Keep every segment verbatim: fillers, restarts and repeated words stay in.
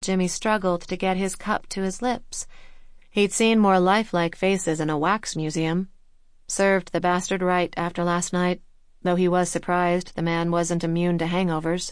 Jimmy struggled to get his cup to his lips. He'd seen more lifelike faces in a wax museum. Served the bastard right after last night, though he was surprised the man wasn't immune to hangovers.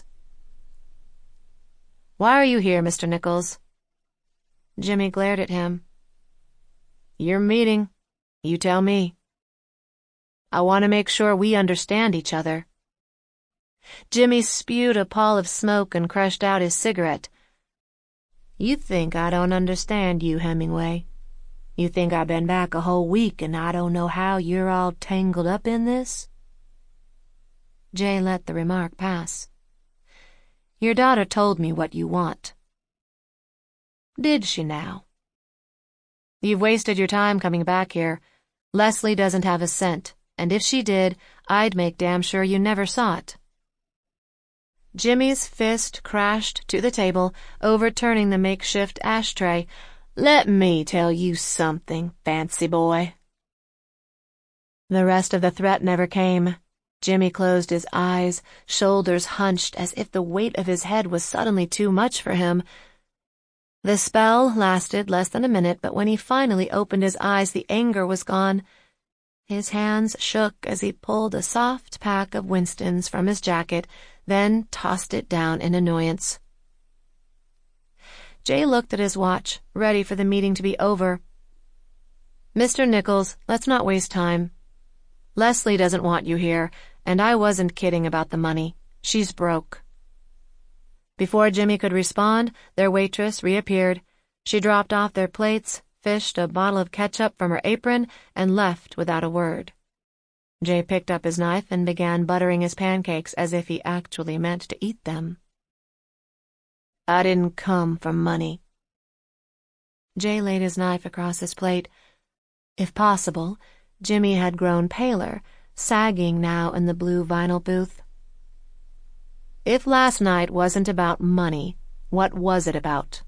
"Why are you here, Mister Nichols?" Jimmy glared at him. "Your meeting. You tell me." "I want to make sure we understand each other." Jimmy spewed a pall of smoke and crushed out his cigarette. "You think I don't understand you, Hemingway? You think I've been back a whole week and I don't know how you're all tangled up in this?" Jay let the remark pass. "Your daughter told me what you want." "Did she now?" "You've wasted your time coming back here. Leslie doesn't have a cent, and if she did, I'd make damn sure you never saw it." Jimmy's fist crashed to the table, overturning the makeshift ashtray. "Let me tell you something, fancy boy." The rest of the threat never came. Jimmy closed his eyes, shoulders hunched as if the weight of his head was suddenly too much for him. The spell lasted less than a minute, but when he finally opened his eyes, the anger was gone. His hands shook as he pulled a soft pack of Winstons from his jacket, then tossed it down in annoyance. Jay looked at his watch, ready for the meeting to be over. "Mister Nichols, let's not waste time. Leslie doesn't want you here, and I wasn't kidding about the money. She's broke." Before Jimmy could respond, their waitress reappeared. She dropped off their plates, fished a bottle of ketchup from her apron, and left without a word. Jay picked up his knife and began buttering his pancakes as if he actually meant to eat them. "I didn't come for money." Jay laid his knife across his plate. If possible, Jimmy had grown paler, sagging now in the blue vinyl booth. "If last night wasn't about money, what was it about?"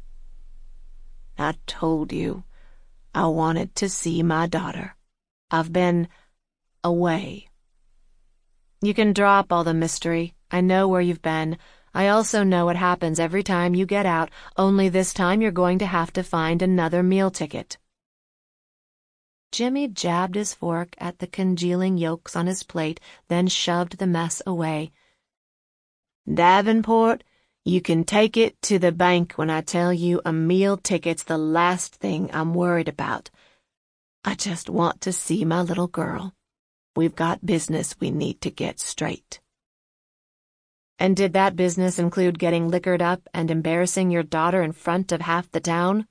"I told you I wanted to see my daughter. I've been away." "You can drop all the mystery. I know where you've been. I also know what happens every time you get out, only this time you're going to have to find another meal ticket." Jimmy jabbed his fork at the congealing yolks on his plate, then shoved the mess away. "Davenport, you can take it to the bank when I tell you a meal ticket's the last thing I'm worried about. I just want to see my little girl. We've got business we need to get straight." "And did that business include getting liquored up and embarrassing your daughter in front of half the town?"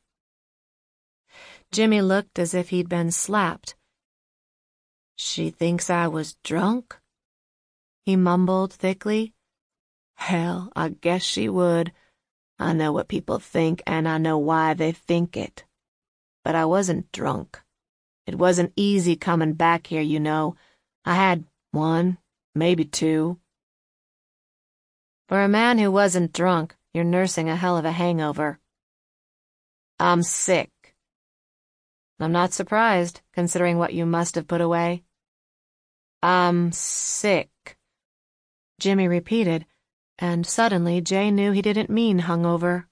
Jimmy looked as if he'd been slapped. "She thinks I was drunk?" he mumbled thickly. "Hell, I guess she would. I know what people think, and I know why they think it. But I wasn't drunk. It wasn't easy coming back here, you know. I had one, maybe two." "For a man who wasn't drunk, you're nursing a hell of a hangover." "I'm sick." "I'm not surprised, considering what you must have put away." "I'm sick," Jimmy repeated, and suddenly Jay knew he didn't mean hungover.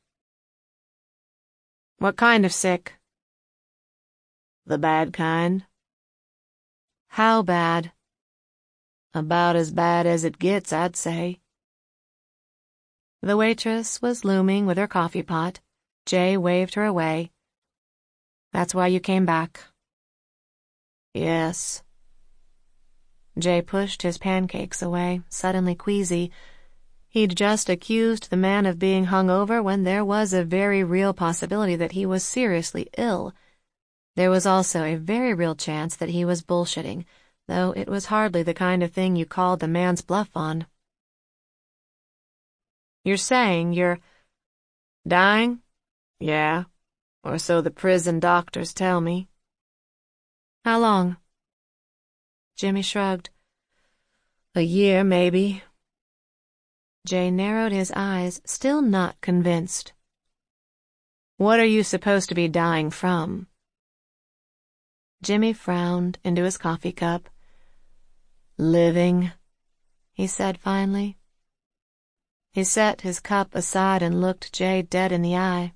"What kind of sick?" "The bad kind." "How bad?" "About as bad as it gets, I'd say." The waitress was looming with her coffee pot. Jay waved her away. "That's why you came back?" "Yes." Jay pushed his pancakes away, suddenly queasy. He'd just accused the man of being hungover when there was a very real possibility that he was seriously ill. There was also a very real chance that he was bullshitting, though it was hardly the kind of thing you called the man's bluff on. "You're saying you're dying?" "Yeah, or so the prison doctors tell me." "How long?" Jimmy shrugged. "A year, maybe." Jay narrowed his eyes, still not convinced. "What are you supposed to be dying from?" Jimmy frowned into his coffee cup. "Living," he said finally. He set his cup aside and looked Jay dead in the eye.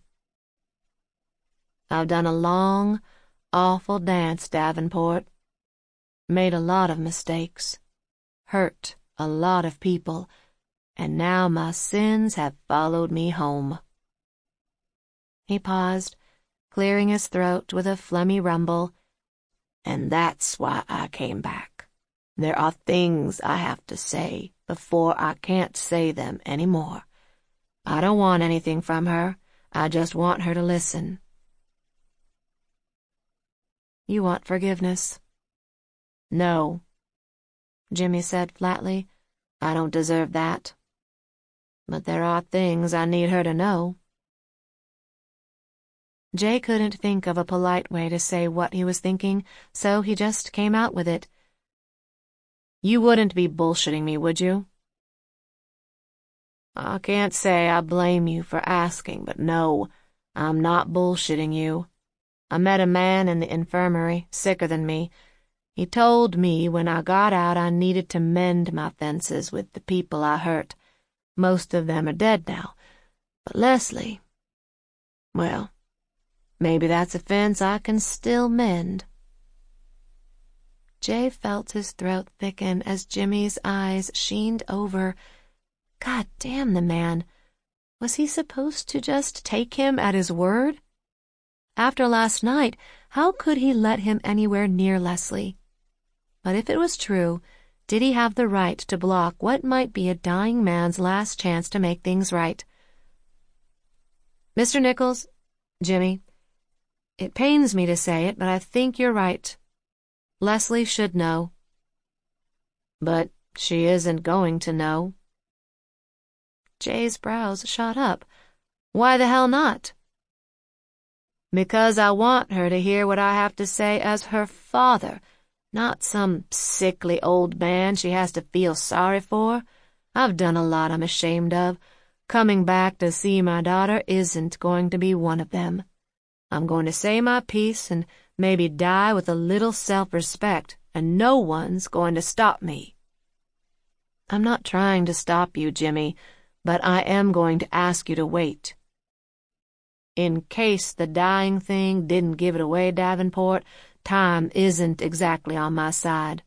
I've done a long, awful dance, Davenport. Made a lot of mistakes. Hurt a lot of people. And now my sins have followed me home. He paused, clearing his throat with a phlegmy rumble. And that's why I came back. There are things I have to say before I can't say them any more. I don't want anything from her. I just want her to listen. You want forgiveness? No, Jimmy said flatly. I don't deserve that. But there are things I need her to know. Jay couldn't think of a polite way to say what he was thinking, so he just came out with it. You wouldn't be bullshitting me, would you? I can't say I blame you for asking, but no, I'm not bullshitting you. I met a man in the infirmary, sicker than me. He told me when I got out I needed to mend my fences with the people I hurt. Most of them are dead now. But Leslie, well, maybe that's a fence I can still mend. Jay felt his throat thicken as Jimmy's eyes sheened over. God damn the man. Was he supposed to just take him at his word? After last night, how could he let him anywhere near Leslie? But if it was true, did he have the right to block what might be a dying man's last chance to make things right? Mister Nichols, Jimmy, it pains me to say it, but I think you're right. Leslie should know. But she isn't going to know. Jay's brows shot up. Why the hell not? Because I want her to hear what I have to say as her father, not some sickly old man she has to feel sorry for. I've done a lot I'm ashamed of. Coming back to see my daughter isn't going to be one of them. I'm going to say my piece and maybe die with a little self-respect, and no one's going to stop me. I'm not trying to stop you, Jimmy, but I am going to ask you to wait. In case the dying thing didn't give it away, Davenport, time isn't exactly on my side.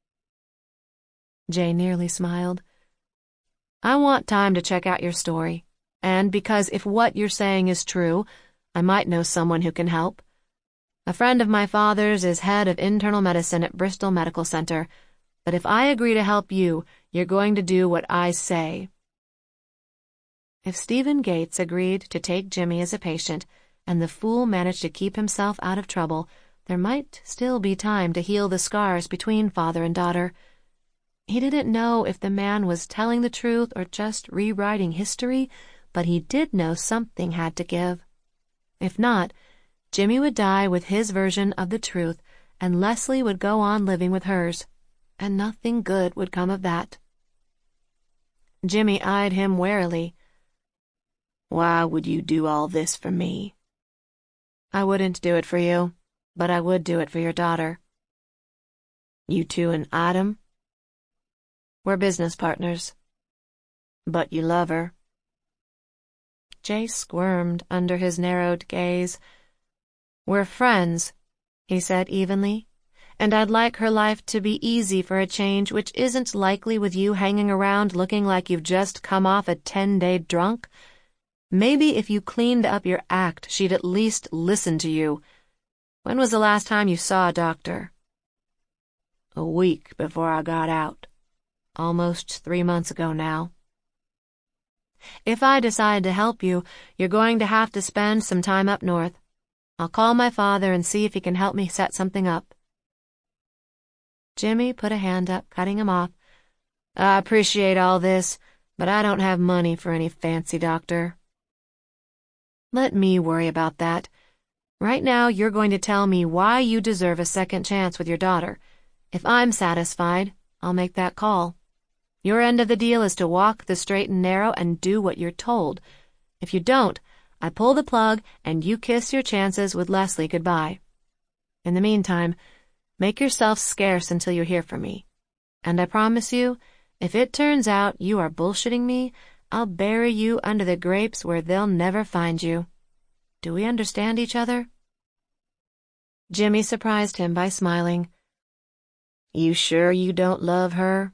Jay nearly smiled. I want time to check out your story, and because if what you're saying is true, I might know someone who can help. A friend of my father's is head of internal medicine at Bristol Medical Center, but if I agree to help you, you're going to do what I say. If Stephen Gates agreed to take Jimmy as a patient, and the fool managed to keep himself out of trouble, there might still be time to heal the scars between father and daughter. He didn't know if the man was telling the truth or just rewriting history, but he did know something had to give. If not, Jimmy would die with his version of the truth, and Leslie would go on living with hers, and nothing good would come of that. Jimmy eyed him warily. Why would you do all this for me? I wouldn't do it for you, but I would do it for your daughter. You two an item? We're business partners. But you love her. Jay squirmed under his narrowed gaze. We're friends, he said evenly, and I'd like her life to be easy for a change which isn't likely with you hanging around looking like you've just come off a ten-day drunk. Maybe if you cleaned up your act, she'd at least listen to you. When was the last time you saw a doctor? A week before I got out. Almost three months ago now. If I decide to help you, you're going to have to spend some time up north. I'll call my father and see if he can help me set something up. Jimmy put a hand up, cutting him off. I appreciate all this, but I don't have money for any fancy doctor. Let me worry about that. Right now, you're going to tell me why you deserve a second chance with your daughter. If I'm satisfied, I'll make that call. Your end of the deal is to walk the straight and narrow and do what you're told. If you don't, I pull the plug and you kiss your chances with Leslie goodbye. In the meantime, make yourself scarce until you hear from me. And I promise you, if it turns out you are bullshitting me, I'll bury you under the grapes where they'll never find you. Do we understand each other?" Jimmy surprised him by smiling. "You sure you don't love her?"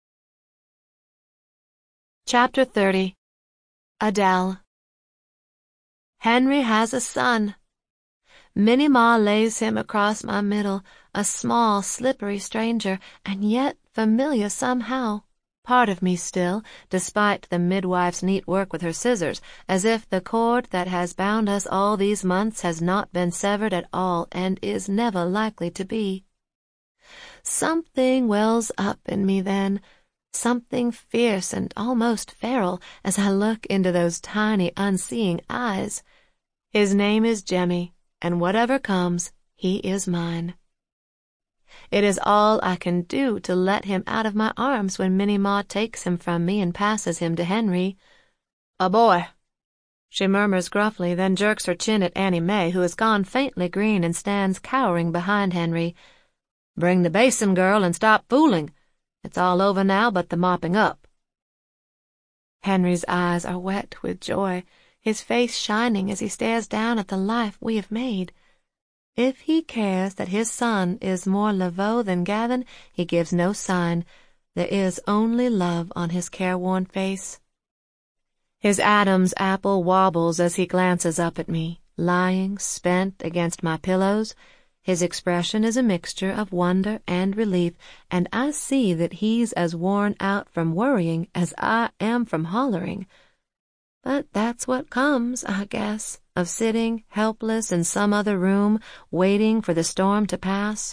Chapter thirty. Adele. Henry has a son. Minnie Ma lays him across my middle, a small, slippery stranger, and yet familiar somehow. Part of me still, despite the midwife's neat work with her scissors, as if the cord that has bound us all these months has not been severed at all and is never likely to be. Something wells up in me then, something fierce and almost feral, as I look into those tiny, unseeing eyes. His name is Jemmy, and whatever comes, he is mine. It is all I can do to let him out of my arms when Minnie Ma takes him from me and passes him to Henry. "A boy," she murmurs gruffly, then jerks her chin at Annie Mae, who has gone faintly green and stands cowering behind Henry. "Bring the basin, girl, and stop fooling. It's all over now but the mopping up." Henry's eyes are wet with joy, his face shining as he stares down at the life we have made. If he cares that his son is more Laveau than Gavin, he gives no sign. There is only love on his careworn face. His Adam's apple wobbles as he glances up at me, lying spent against my pillows. His expression is a mixture of wonder and relief, and I see that he's as worn out from worrying as I am from hollering. But that's what comes, I guess, of sitting helpless in some other room, waiting for the storm to pass.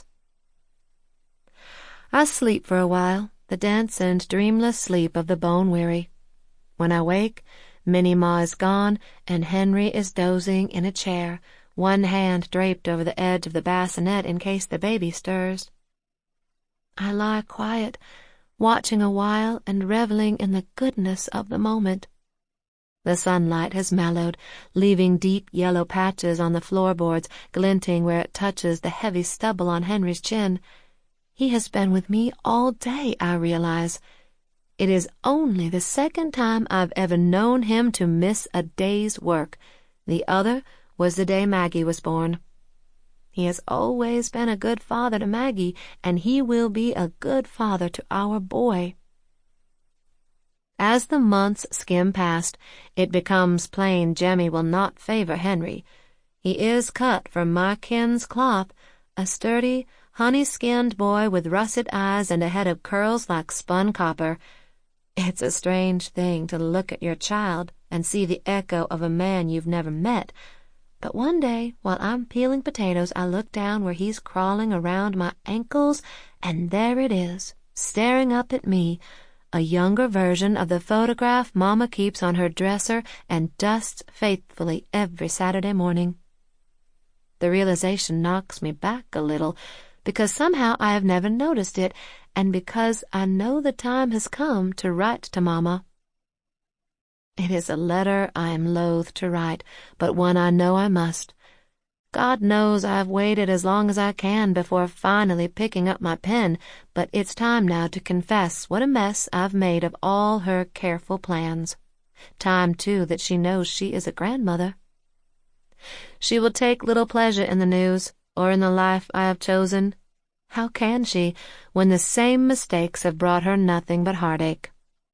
I sleep for a while, the dense and dreamless sleep of the bone-weary. When I wake, Minnie Ma is gone, and Henry is dozing in a chair, one hand draped over the edge of the bassinet in case the baby stirs. I lie quiet, watching a while and reveling in the goodness of the moment. The sunlight has mellowed, leaving deep yellow patches on the floorboards, glinting where it touches the heavy stubble on Henry's chin. He has been with me all day, I realize. It is only the second time I've ever known him to miss a day's work. The other was the day Maggie was born. He has always been a good father to Maggie, and he will be a good father to our boy. As the months skim past, it becomes plain Jemmy will not favor Henry. He is cut from my kin's cloth, a sturdy, honey-skinned boy with russet eyes and a head of curls like spun copper. It's a strange thing to look at your child and see the echo of a man you've never met. But one day, while I'm peeling potatoes, I look down where he's crawling around my ankles, and there it is, staring up at me, a younger version of the photograph Mama keeps on her dresser and dusts faithfully every Saturday morning. The realization knocks me back a little, because somehow I have never noticed it, and because I know the time has come to write to Mama. It is a letter I am loath to write, but one I know I must. God knows I've waited as long as I can before finally picking up my pen, but it's time now to confess what a mess I've made of all her careful plans. Time, too, that she knows she is a grandmother. She will take little pleasure in the news, or in the life I have chosen. How can she, when the same mistakes have brought her nothing but heartache?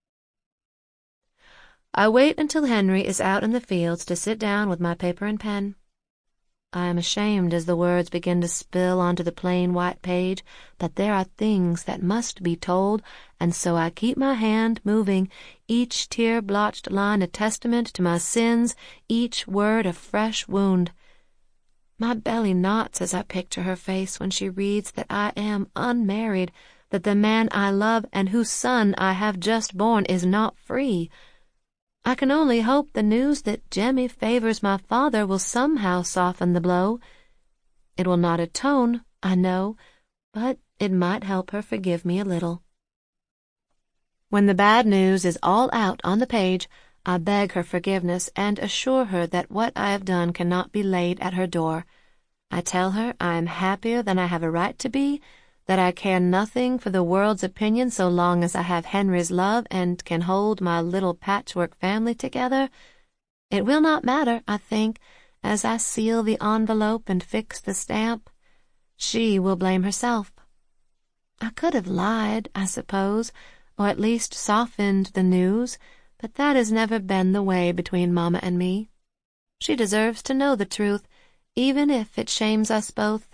I wait until Henry is out in the fields to sit down with my paper and pen. I am ashamed as the words begin to spill onto the plain white page, but there are things that must be told, and so I keep my hand moving, each tear-blotched line a testament to my sins, each word a fresh wound. My belly knots as I picture her face when she reads that I am unmarried, that the man I love and whose son I have just born is not free. I can only hope the news that Jemmy favors my father will somehow soften the blow. It will not atone, I know, but it might help her forgive me a little. When the bad news is all out on the page, I beg her forgiveness and assure her that what I have done cannot be laid at her door. I tell her I am happier than I have a right to be, that I care nothing for the world's opinion so long as I have Henry's love and can hold my little patchwork family together, it will not matter, I think, as I seal the envelope and fix the stamp. She will blame herself. I could have lied, I suppose, or at least softened the news, but that has never been the way between Mama and me. She deserves to know the truth, even if it shames us both.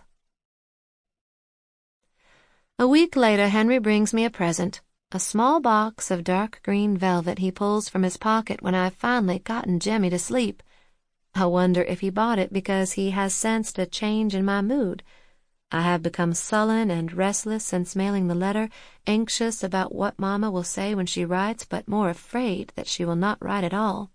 A week later, Henry brings me a present, a small box of dark green velvet he pulls from his pocket when I've finally gotten Jemmy to sleep. I wonder if he bought it because he has sensed a change in my mood. I have become sullen and restless since mailing the letter, anxious about what Mama will say when she writes, but more afraid that she will not write at all.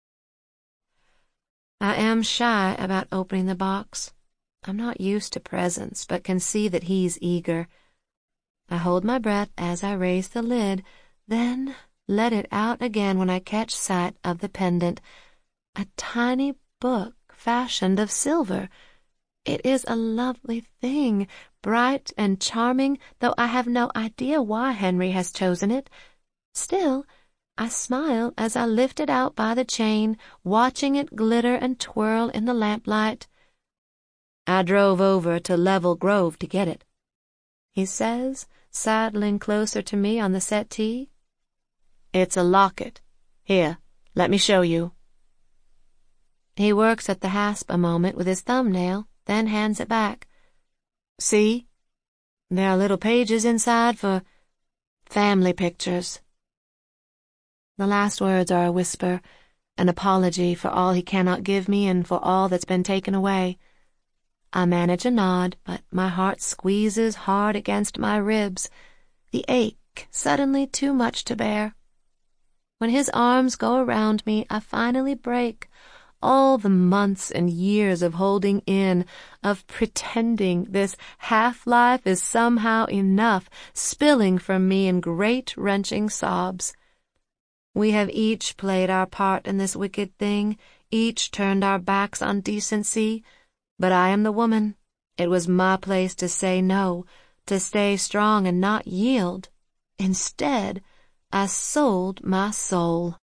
I am shy about opening the box. I'm not used to presents, but can see that he's eager. I hold my breath as I raise the lid, then let it out again when I catch sight of the pendant, a tiny book fashioned of silver. It is a lovely thing, bright and charming, though I have no idea why Henry has chosen it. Still, I smile as I lift it out by the chain, watching it glitter and twirl in the lamplight. I drove over to Level Grove to get it, he says, sidling closer to me on the settee. It's a locket. Here, let me show you. He works at the hasp a moment with his thumbnail, then hands it back. See? There are little pages inside for family pictures. The last words are a whisper, an apology for all he cannot give me and for all that's been taken away. I manage a nod, but my heart squeezes hard against my ribs, the ache suddenly too much to bear. When his arms go around me, I finally break. All the months and years of holding in, of pretending this half-life is somehow enough, spilling from me in great wrenching sobs. We have each played our part in this wicked thing, each turned our backs on decency, but I am the woman. It was my place to say no, to stay strong and not yield. Instead, I sold my soul.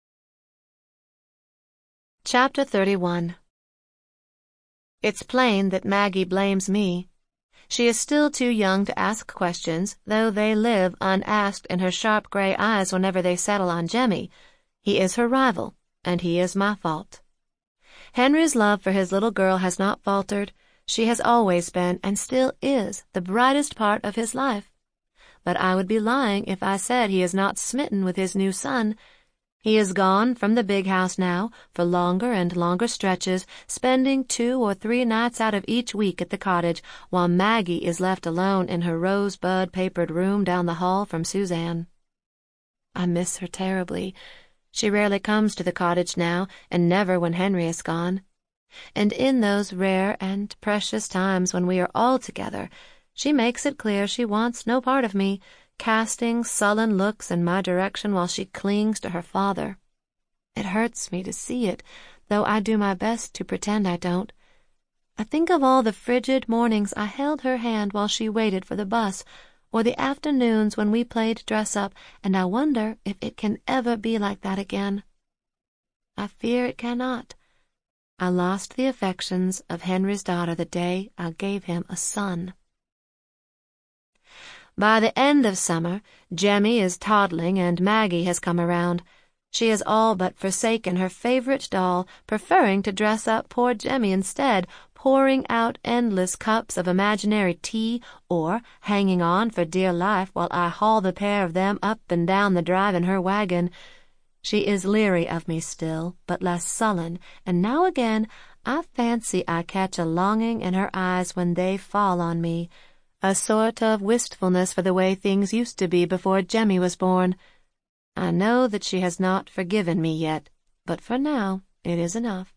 Chapter thirty-one. It's plain that Maggie blames me. She is still too young to ask questions, though they live unasked in her sharp gray eyes whenever they settle on Jemmy. He is her rival, and he is my fault. Henry's love for his little girl has not faltered. She has always been, and still is, the brightest part of his life. But I would be lying if I said he is not smitten with his new son. He is gone from the big house now, for longer and longer stretches, spending two or three nights out of each week at the cottage, while Maggie is left alone in her rosebud-papered room down the hall from Suzanne. I miss her terribly. She rarely comes to the cottage now, and never when Henry is gone. And in those rare and precious times when we are all together, she makes it clear she wants no part of me, casting sullen looks in my direction while she clings to her father. It hurts me to see it, though I do my best to pretend I don't. I think of all the frigid mornings I held her hand while she waited for the bus, or the afternoons when we played dress-up, and I wonder if it can ever be like that again. I fear it cannot. I lost the affections of Henry's daughter the day I gave him a son. By the end of summer, Jemmy is toddling and Maggie has come around. She has all but forsaken her favorite doll, preferring to dress up poor Jemmy instead, pouring out endless cups of imaginary tea, or hanging on for dear life while I haul the pair of them up and down the drive in her wagon. She is leery of me still, but less sullen, and now again I fancy I catch a longing in her eyes when they fall on me, a sort of wistfulness for the way things used to be before Jemmy was born. I know that she has not forgiven me yet, but for now it is enough.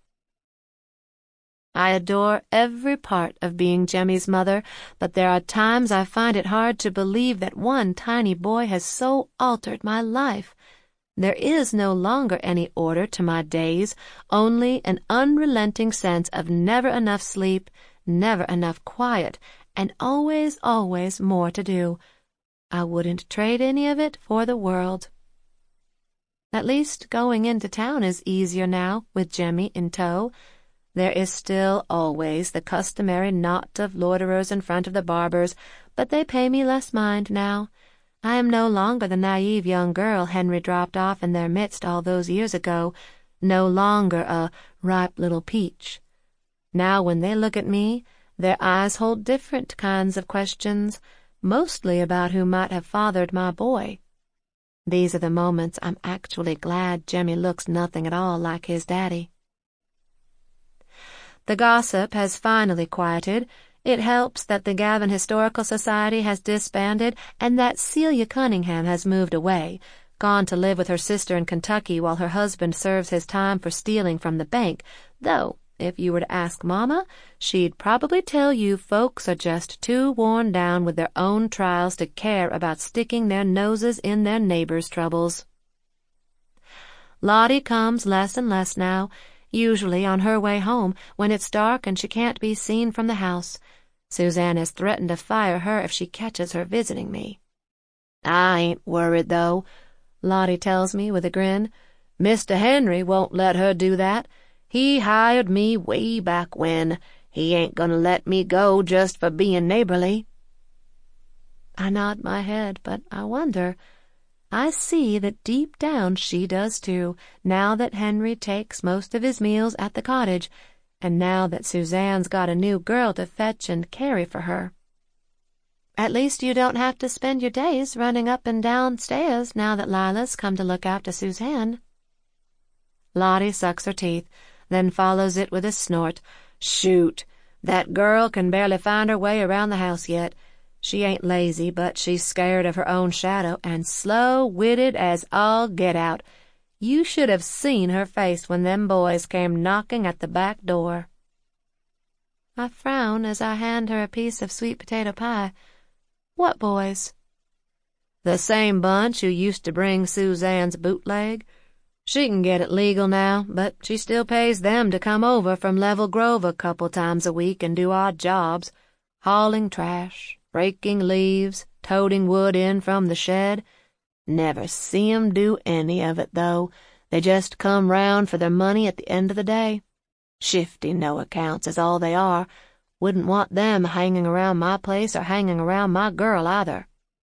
I adore every part of being Jemmy's mother, but there are times I find it hard to believe that one tiny boy has so altered my life. There is no longer any order to my days, only an unrelenting sense of never enough sleep, never enough quiet, and always, always more to do. I wouldn't trade any of it for the world. At least going into town is easier now, with Jemmy in tow. There is still always the customary knot of loiterers in front of the barber's, but they pay me less mind now. I am no longer the naive young girl Henry dropped off in their midst all those years ago, no longer a ripe little peach. Now when they look at me, their eyes hold different kinds of questions, mostly about who might have fathered my boy. These are the moments I'm actually glad Jemmy looks nothing at all like his daddy. The gossip has finally quieted. It helps that the Gavin Historical Society has disbanded and that Celia Cunningham has moved away, gone to live with her sister in Kentucky while her husband serves his time for stealing from the bank, though, if you were to ask Mama, she'd probably tell you folks are just too worn down with their own trials to care about sticking their noses in their neighbors' troubles. Lottie comes less and less now, usually on her way home when it's dark and she can't be seen from the house. Suzanne has threatened to fire her if she catches her visiting me. I ain't worried, though, Lottie tells me with a grin. Mister Henry won't let her do that. He hired me way back when. He ain't gonna let me go just for being neighborly. I nod my head, but I wonder. I see that deep down she does too, now that Henry takes most of his meals at the cottage, and now that Suzanne's got a new girl to fetch and carry for her. At least you don't have to spend your days running up and down stairs now that Lila's come to look after Suzanne. Lottie sucks her teeth, then follows it with a snort. Shoot, that girl can barely find her way around the house yet. She ain't lazy, but she's scared of her own shadow and slow-witted as all get out. You should have seen her face when them boys came knocking at the back door. I frown as I hand her a piece of sweet potato pie. What boys? The same bunch who used to bring Suzanne's bootleg. She can get it legal now, but she still pays them to come over from Level Grove a couple times a week and do odd jobs, hauling trash, raking leaves, toting wood in from the shed. Never see 'em do any of it, though. They just come round for their money at the end of the day. Shifty no-accounts is all they are. Wouldn't want them hanging around my place or hanging around my girl, either.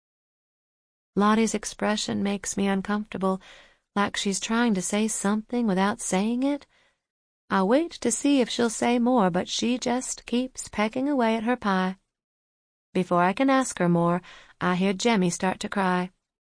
Lottie's expression makes me uncomfortable, like she's trying to say something without saying it. I wait to see if she'll say more, but she just keeps pecking away at her pie. Before I can ask her more, I hear Jemmy start to cry.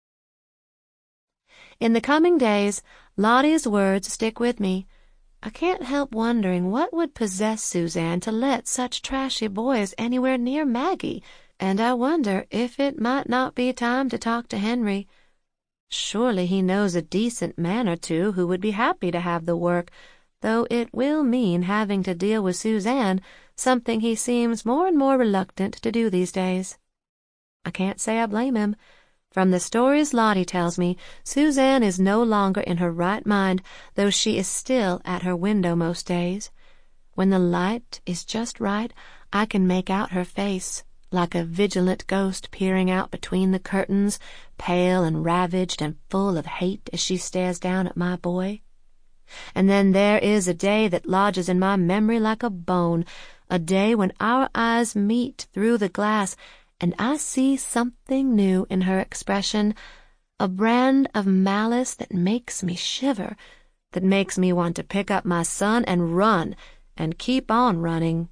In the coming days, Lottie's words stick with me. I can't help wondering what would possess Suzanne to let such trashy boys anywhere near Maggie, and I wonder if it might not be time to talk to Henry. Surely he knows a decent man or two who would be happy to have the work, though it will mean having to deal with Suzanne, something he seems more and more reluctant to do these days. I can't say I blame him. From the stories Lottie tells me, Suzanne is no longer in her right mind, though she is still at her window most days. When the light is just right, I can make out her face, like a vigilant ghost peering out between the curtains, pale and ravaged and full of hate as she stares down at my boy. And then there is a day that lodges in my memory like a bone, a day when our eyes meet through the glass, and I see something new in her expression, a brand of malice that makes me shiver, that makes me want to pick up my son and run, and keep on running.